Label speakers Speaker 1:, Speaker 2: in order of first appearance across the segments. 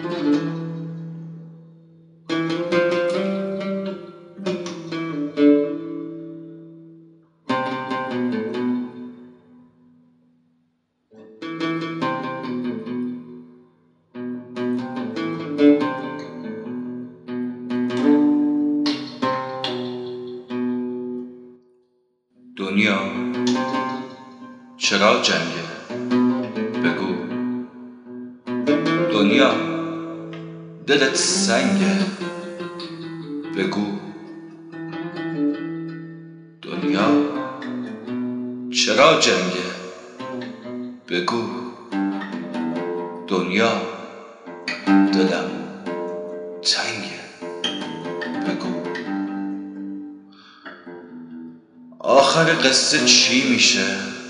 Speaker 1: دنیا چرا جنگه؟ بگو. دنیا دلت سنگه؟ بگو. دنیا چرا جنگه؟ بگو. دنیا دلم تنگه؟ بگو. آخر قصه چی میشه؟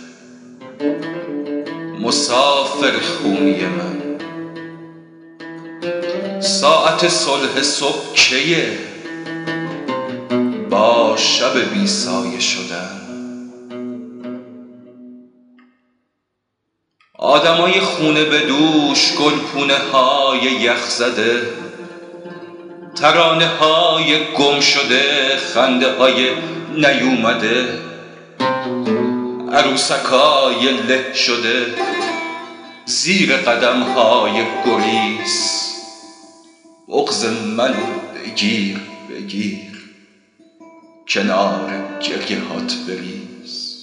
Speaker 1: مسافر خونی من، ساعت صلح صبح کیه؟ با شب بی سایه شدن. آدمای خونه به دوش، گلپونه های یخ زده، ترانه های گم شده، خنده های نیومده، عروسکای له شده زیر قدم های گریز. بغض منو بگیر بگیر، کنار گریه هات بریز.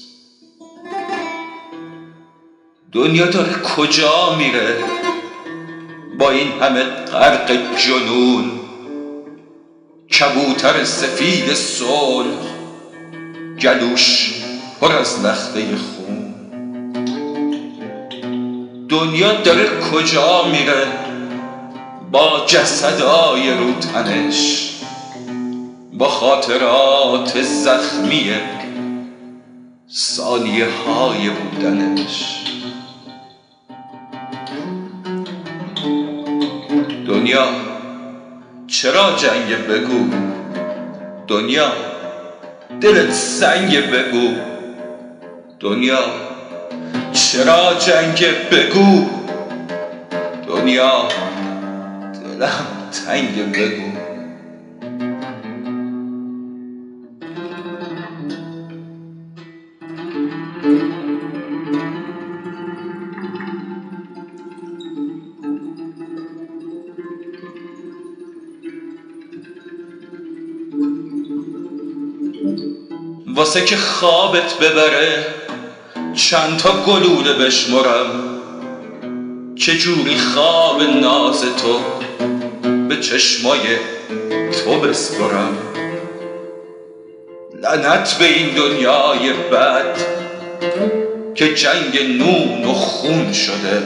Speaker 1: دنیا داره کجا میره با این همه غرق جنون؟ کبوتر سفید صلح گلوش پر از لخته خون. دنیا داره کجا میره با جسدای رو تنش، با خاطرات زخمی ثانیه های بودنش؟ دنیا چرا جنگه؟ بگو. دنیا دلت سنگه؟ بگو. دنیا چرا جنگه؟ بگو. دنیا دلم تنگه؟ بگو. واسه که خوابت ببره چند تا گلوله بشمرم، چجوری خواب ناز تو به چشمای تو بسپرم. لعنت به این دنیای بد که جنگ نون و خون شده،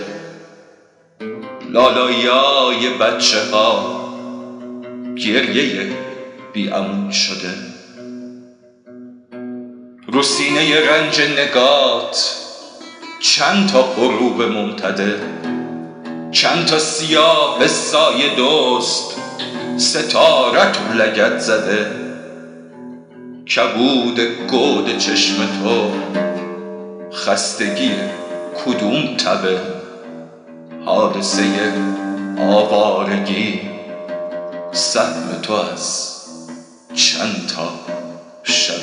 Speaker 1: لالایای بچه ها گریه بی امان شده. رو سینه رنج نگات چند تا غروب ممتده، چند تا سیاه سایه دوست ستارت و لگد زده. کبود گود چشم تو خستگی کدوم تبه؟ حادثه آوارگی سهم تو از چند تا شب